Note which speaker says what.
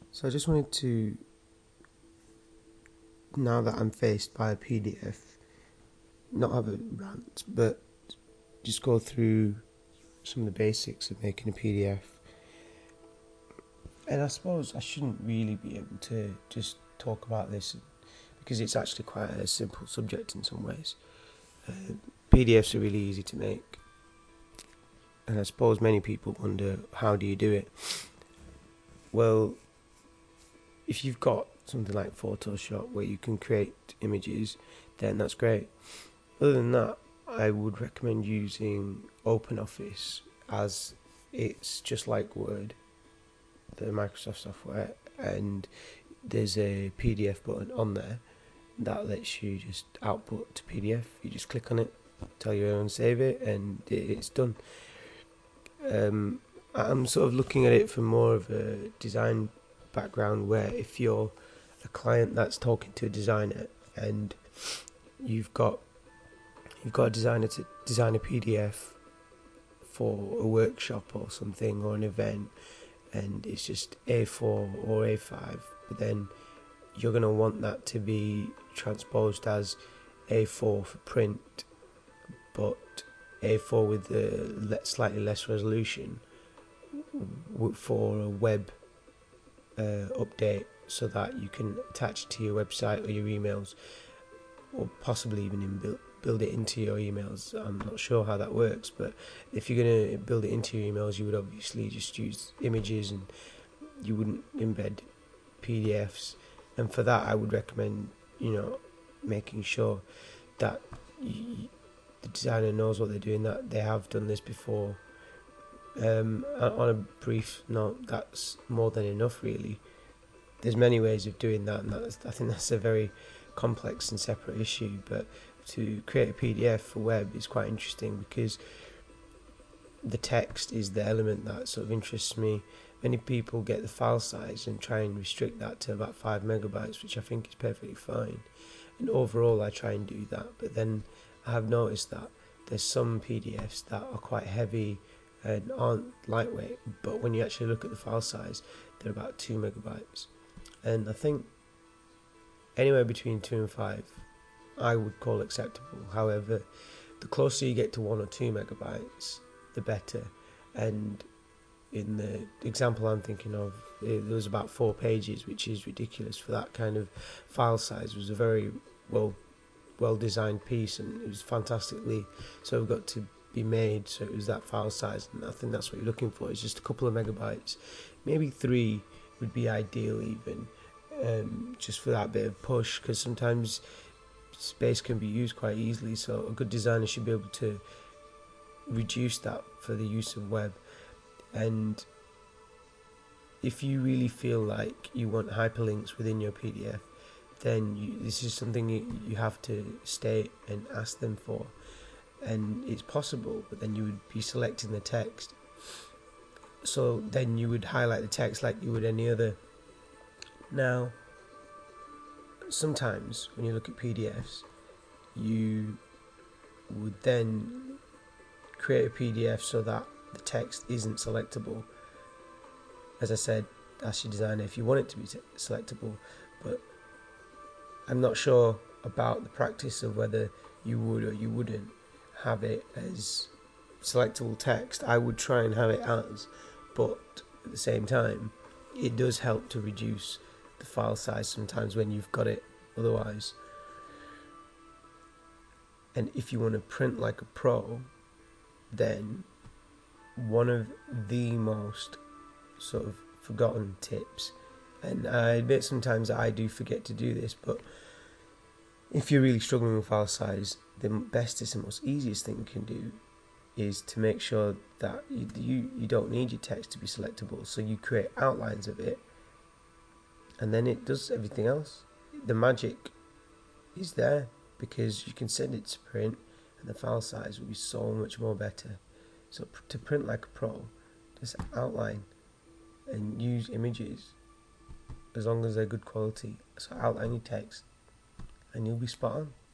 Speaker 1: So I just wanted to, now that I'm faced by a PDF, not have a rant, but just go through some of the basics of making a PDF. And I suppose I shouldn't really be able to just talk about this because it's actually quite a simple subject in some ways. PDFs are really easy to make, and I suppose many people wonder, how do you do it? Well, if you've got something like Photoshop where you can create images, then that's great. Other than that, I would recommend using OpenOffice, as it's just like Word, the Microsoft software, and there's a PDF button on there that lets you just output to PDF. You just click on it, tell your own save it, and it's done. I'm sort of looking at it from more of a design background, where if you're a client that's talking to a designer and you've got a designer to design a PDF for a workshop or something, or an event, and it's just A4 or A5, but then you're going to want that to be transposed as A4 for print, but A4 with the slightly less resolution for a web update, so that you can attach it to your website or your emails, or possibly even build it into your emails. I'm not sure how that works, but if you're going to build it into your emails, you would obviously just use images and you wouldn't embed PDFs. And for that, I would recommend, making sure that the designer knows what they're doing, that they have done this before. On a brief note, that's more than enough, really. There's many ways of doing that, and I think that's a very complex and separate issue. But to create a PDF for web is quite interesting, because the text is the element that sort of interests me. Many people get the file size and try and restrict that to about 5 megabytes, which I think is perfectly fine. And overall, I try and do that. But then I have noticed that there's some PDFs that are quite heavy and aren't lightweight, but when you actually look at the file size, they're about 2 megabytes. And I think anywhere between 2 and 5 I would call acceptable. However, the closer you get to 1 or 2 megabytes, the better. And in the example I'm thinking of, there was about 4 pages, which is ridiculous for that kind of file size. It was a very well designed piece, and it was fantastically so got to be made, so it was that file size. And I think that's what you're looking for, is just a couple of megabytes. Maybe 3 would be ideal, even just for that bit of push, because sometimes space can be used quite easily, so a good designer should be able to reduce that for the use of web. And if you really feel like you want hyperlinks within your PDF, then this is something you have to state and ask them for. And it's possible, but then you would be selecting the text. So then you would highlight the text like you would any other. Now, sometimes when you look at PDFs, you would then create a PDF so that the text isn't selectable. As I said, ask your designer if you want it to be selectable, but I'm not sure about the practice of whether you would or you wouldn't have it as selectable text. I would try and have it as, but at the same time, it does help to reduce the file size sometimes when you've got it otherwise. And if you want to print like a pro, then one of the most sort of forgotten tips, and I admit sometimes I do forget to do this, but if you're really struggling with file size, the bestest and most easiest thing you can do is to make sure that you don't need your text to be selectable, so you create outlines of it, and then it does everything else. The magic is there, because you can send it to print and the file size will be so much more better. So to print like a pro, just outline and use images as long as they're good quality. So outline your text and you'll be spot on.